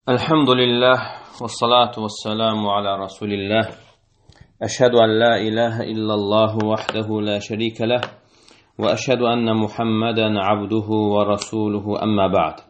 Elhamdülillah ve salatu ve selamu ala Resulillah. Eşhedü en la ilahe illallah vahdehu la şerike leh ve eşhedü enne Muhammeden abduhu ve rasuluhu amma ba'd.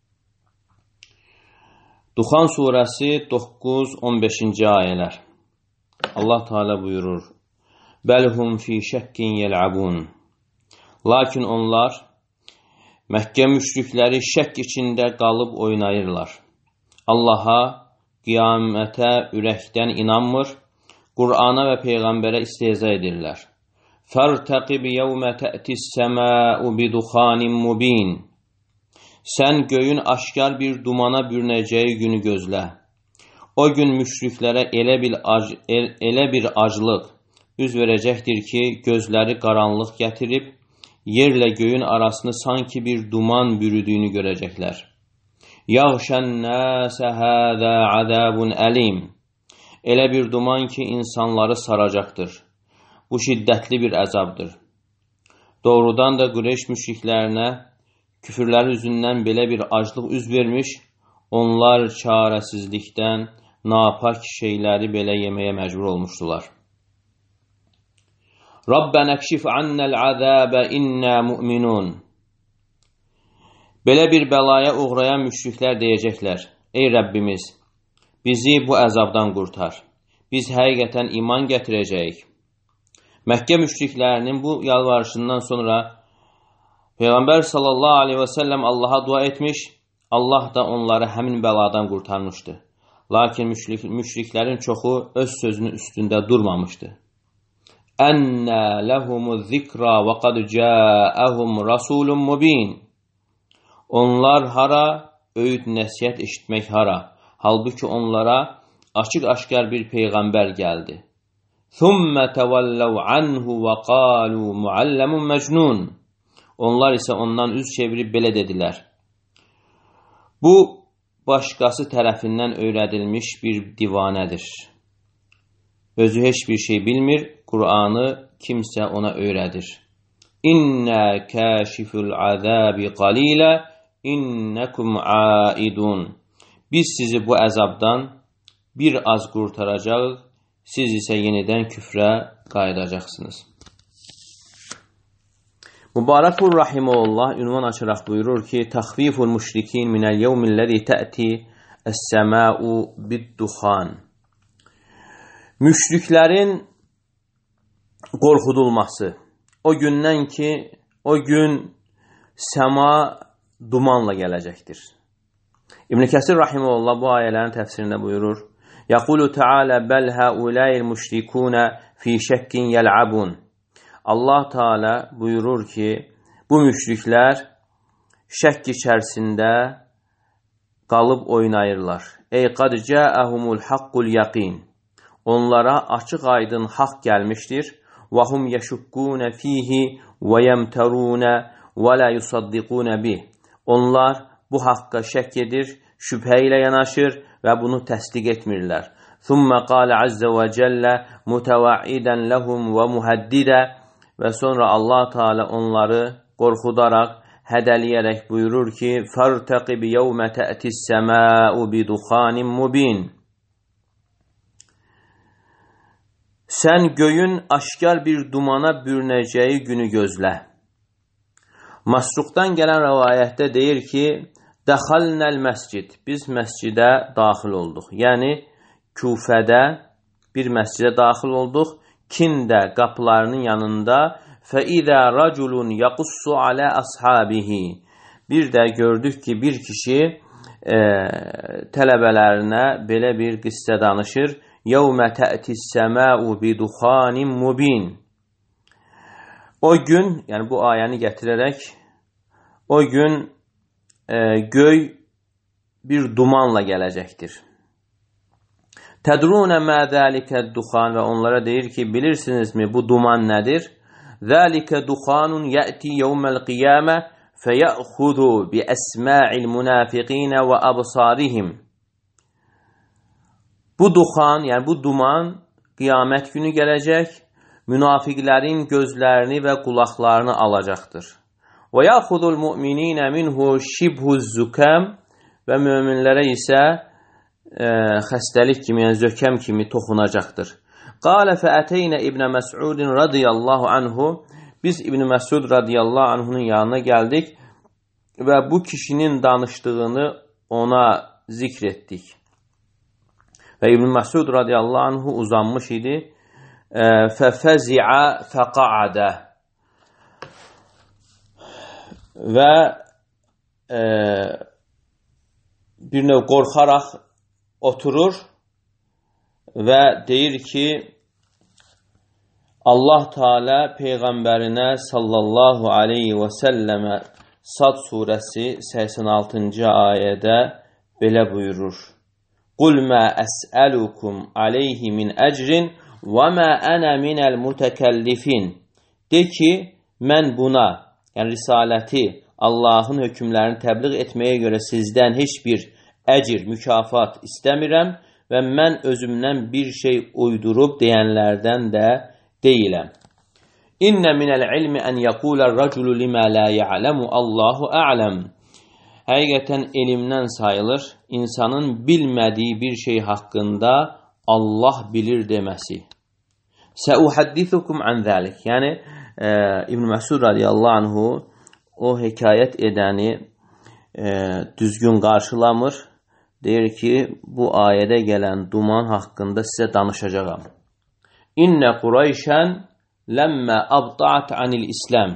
Duhan suresi 9-15. ayələr. Allah Teala buyurur: Belhum fi şekkin yel'abun. Lakin onlar Məkkə müşrikləri şək içində qalıb oynayırlar. Allaha, qiyamətə ürəkdən inanmır, Qur'ana və Peyğəmbərə istehza edirlər. Fərtəqib yevmə tə'tis səma'u biduxanin mubin. Sən göyün aşkar bir dumana bürünəcəyi günü gözlə. O gün müşriklərə elə bir aclıq üz verəcəkdir ki, gözləri qaranlıq gətirib, yerlə göyün arasını sanki bir duman bürüdüyünü görəcəklər. Yağşən nəsə həzə azabun əlim. Elə bir duman ki, insanları saracaqdır. Bu şiddətli bir əzabdır. Doğrudan da Qureyş müşriklərinə küfürləri üzündən belə bir aclıq üz vermiş, onlar çarəsizlikdən napak şeyləri belə yeməyə məcbur olmuşdular. Rabbənə kşif annəl azəbə innə mu'minun. Belə bir bəlaya uğrayan müşriklər deyəcəklər: Ey Rəbbimiz, bizi bu əzabdan qurtar. Biz həqiqətən iman gətirəcəyik. Məkkə müşriklərinin bu yalvarışından sonra Peyğəmbər sallallahu aleyhi və səlləm Allaha dua etmiş, Allah da onları həmin bəladan qurtarmışdı. Lakin müşriklərin çoxu öz sözünün üstündə durmamışdı. Ənnə ləhumuz zikra və qad cəəhum rasulun mubin. Onlar hara, öyüd nəsihət eşitmək hara. Halbuki onlara açıq-aşkar bir peyğəmbər gəldi. Thumma tawallaw anhu və qalu muallamun mecnun. Onlar isə ondan üz çevirib belə dedilər: Bu başqası tərəfindən öyrədilmiş bir divanədir. Özü heç bir şey bilmir, Qur'anı kimsə ona öyrədir. İnnə kəşiful azabi qalilə İnnekum aidun. Biz sizi bu əzabdan bir az qurtaracağıq, siz isə yenidən küfrə qayıdacaqsınız. Mübarəkul Rahimullah ünvan açaraq buyurur ki, Təxviful müşrikin minəl yevmilləzi tə'ti əs-səma'u bid-duxan. Müşriklərin qorxudulması. O gündən ki, o gün səma dumanla gələcəkdir. İbn Kəsir Rahimullah bu ayələrin təfsirində buyurur: Yaqulu Teala bəl haula'il müşrikuna fi şekkin yel'abun. Allah Teala buyurur ki, bu müşriklər şəkk içərisində qalıb oynayırlar. Ey qad cəəhumul haqqul yaqin. Onlara açıq-aydın haqq gəlmişdir. Və hum yəşukkuna fihi və yemtaruna və la yusaddiquna bih. Onlar bu haqqa şək edir, şübhə ilə yanaşır və bunu təsdiq etmirlər. Thumma qala azza və cəllə mutavaidən ləhum və muhəddidə. Və sonra Allah Teala onları qorxudaraq, hədəliyərək buyurur ki, Fərtəqib yevmə tə'tis səma'u biduxanin mubin. Sən göyün aşkar bir dumana bürünəcəyi günü gözlə. Masruqdan gələn rəvayətdə deyir ki, Dəxalnəl məscid. Biz məscidə daxil olduq. Yəni, Küfədə bir məscidə daxil olduq. Kində qapılarının yanında Fəidə raculun yaqussu alə ashabihi. Bir də gördük ki, bir kişi tələbələrinə belə bir qissə danışır. Yevmə tə'tis səma'u biduxanin mubin. O gün, yəni bu ayəni gətirərək, o gün göy bir dumanla gələcəkdir. Tədrunə mə zəlikə duxan və onlara deyir ki, bilirsinizmi bu duman nədir? Zəlikə duxanun yəti yevməl qiyamə fəyəxudu bi əsma'il münafiqinə və absarihim. Bu duxan, yəni bu duman qiyamət günü gələcək, münafiqlərin gözlərini və qulaqlarını alacaqdır. وَيَأْخُذُ الْمُؤْمِنِينَ مِنْهُ شِبْهُ الزُّكَامِ və möminlərə isə xəstəlik kimi, yəni zökəm kimi toxunacaqdır. Qalə fəəteynə İbn Məs'udin radiyallahu anhu. Biz İbn Məsud radiyallahu anhunun yanına gəldik və bu kişinin danışdığını ona zikr etdik. Və İbn Məsud radiyallahu anhu uzanmış idi. Fəfəzi'a fəqa'adə. Və bir növ qorxaraq oturur və deyir ki, Allah Teala Peyğəmbərinə sallallahu aleyhi və səlləmə Sad surəsi 86-cı ayədə belə buyurur. Qul mə əs'əlukum aleyhi min əcrin və mə ənə minəl mütəkəllifin. De ki, mən buna, yəni risaləti, Allahın hökmlərini təbliğ etməyə görə sizdən heç bir əcr, mükafat istəmirəm və mən özümdən bir şey uydurub deyənlərdən də deyiləm. İnnə minəl ilmi ən yəqulər rəculu limə lə ya'ləmu Allahu a'ləm. Həqiqətən elmdən sayılır, insanın bilmədiyi bir şey haqqında Allah bilir deməsi. Səuhaddithukum an zəlik. Yəni, İbn Məsud radiyallahu anhu o hekayət edəni düzgün qarşılamır. Deyir ki, bu ayədə gələn duman haqqında sizə danışacağam. İnnə Qurayşən ləmmə abda'at anil İslam.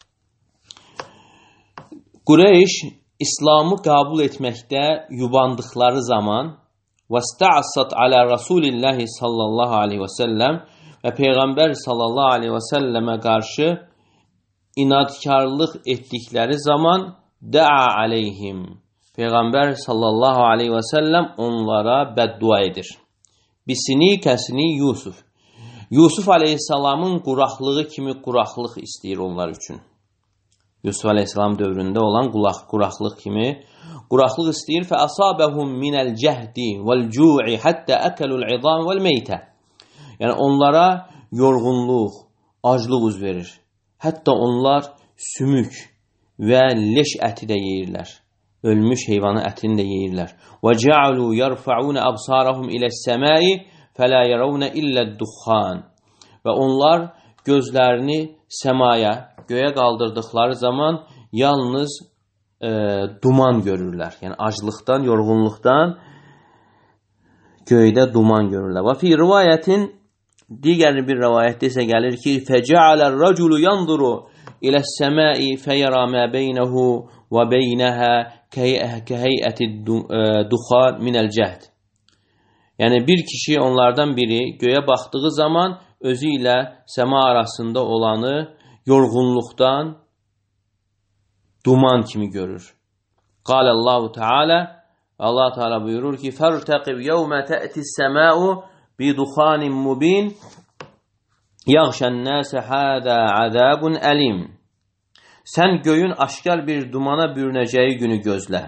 Qureyş İslamı qəbul etməkdə yubandıqları zaman vəstə'asat alə Rasulillahi sallallahu aleyhi və səlləm və Peyğəmbər sallallahu aleyhi və səlləmə qarşı inadkarlıq etdikləri zaman də'a aleyhim. Peyğəmbər sallallahu aleyhi və səlləm onlara bəddua edir. Bisini kəsini Yusuf. Yusuf aleyhissalamın quraqlığı kimi quraqlıq istəyir onlar üçün. Yusuf aleyhissalam dövründə olan quraqlıq kimi quraqlıq istəyir. Fəasabəhum minəl cəhdi vəl-cu'i həttə əkəlul-izam vəl-meytə. Yəni onlara yorğunluq, aclıq üz verir. Hətta onlar sümük və leş əti də yeyirlər. Ölmüş heyvanın ətini də yeyirlər. Və ca'alu yarfa'un absarahum iləs-səmai fələ yarawna illəd-duxan. Və onlar gözlərini səmaya, göyə qaldırdıqları zaman yalnız duman görürlər. Yəni aclıqdan, yorğunluqdan göydə duman görürlər. Və fi rivayətin digər bir rivayətdə isə gəlir ki, fəca'alər-raculu yanzuru iləs-səmai fəyara mə beynəhu və beynəhə kəheyəti-duxan minəl-cəhd. Yəni bir kişi onlardan biri göyə baxdığı zaman özü ilə səma arasında olanı yorğunluqdan duman kimi görür. Qalallahu Teala, Allah Teala buyurur ki, "Fərtəqib yevmə tə'tis-səma'u biduxanin mubin yağşən-nəsə hada azabun alim." Sən göyün aşkar bir dumana bürünəcəyi günü gözlə.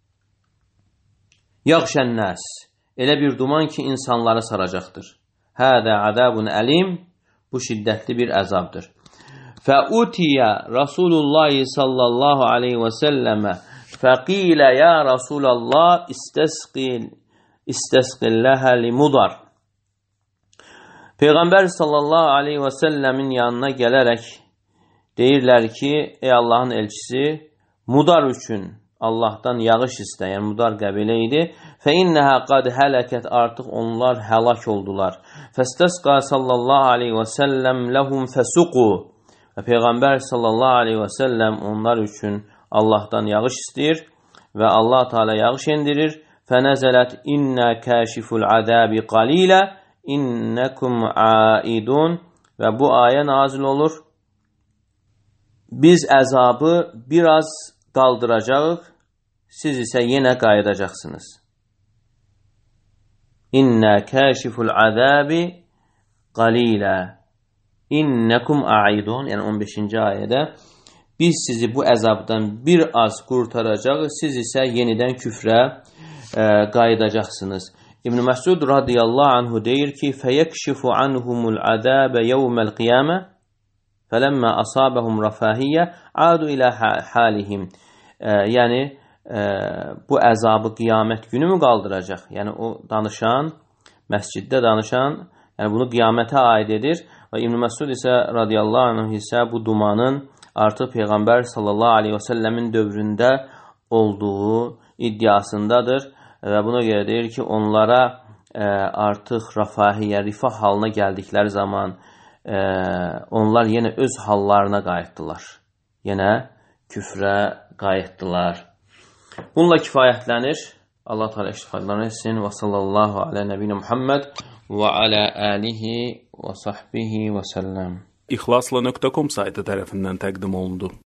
Yağşən-nəs, elə bir duman ki insanları saracaqdır. Hada azabun alim, bu şiddətli bir əzabdır. Fəutiyə Rasulullah sallallahu aleyhi və səlləmə fəqilə ya Rasulallah istəsqilləhə limudar. Peyğəmbər sallallahu aleyhi və səlləmin yanına gələrək deyirlər ki, ey Allahın elçisi, Mudar üçün Allahdan yağış istəyən, Mudar qəbilə idi. Fəinnəhə qad hələkət, artıq onlar həlak oldular. Fəstəsqa sallallahu aleyhi və səlləm ləhum fəsuqu. Və Peyğəmbər sallallahu aleyhi və səlləm onlar üçün Allahdan yağış istəyir və Allah Teala yağış endirir. Fənəzələt innə kəşiful əzəbi qalilə innəkum aidun. Və bu ayə nazil olur. Biz əzabı biraz qaldıracağıq, siz isə yenə qayıdacaqsınız. İnnə kəşiful əzəbi qalilə innəkum aidun. Yəni 15-ci ayədə biz sizi bu əzabdan bir az qurtaracağıq, siz isə yenidən küfrə qayıdacaqsınız. İbn Məsud radiyallahu anhu deyir ki, fəyəkşifu anhumul əzəbə yevməl qiyamə fələmmə asabəhum rəfahiyyə adu ilə halihim. Yəni bu əzabı qiyamət günü mü qaldıracaq? Yəni o danışan, məsciddə danışan, yəni bunu qiyamətə aid edir və İbn Məsud isə radiyallahu anh isə bu dumanın artıq Peyğəmbər sallallahu aleyhi və səlləmin dövründə olduğu iddiasındadır və buna görə deyir ki, onlara artıq rafahiyyə, rifah halına gəldikləri zaman onlar yenə öz hallarına qayıtdılar. Yenə küfrə qayıtdılar. Bununla kifayətlənir. Allah Teala iştifadə etsin. Və sallallahu alə nəbiyyə Muhammed və alə alihi və sahbihi və səlləm. İxlasla.com saytı tərəfindən təqdim olundu.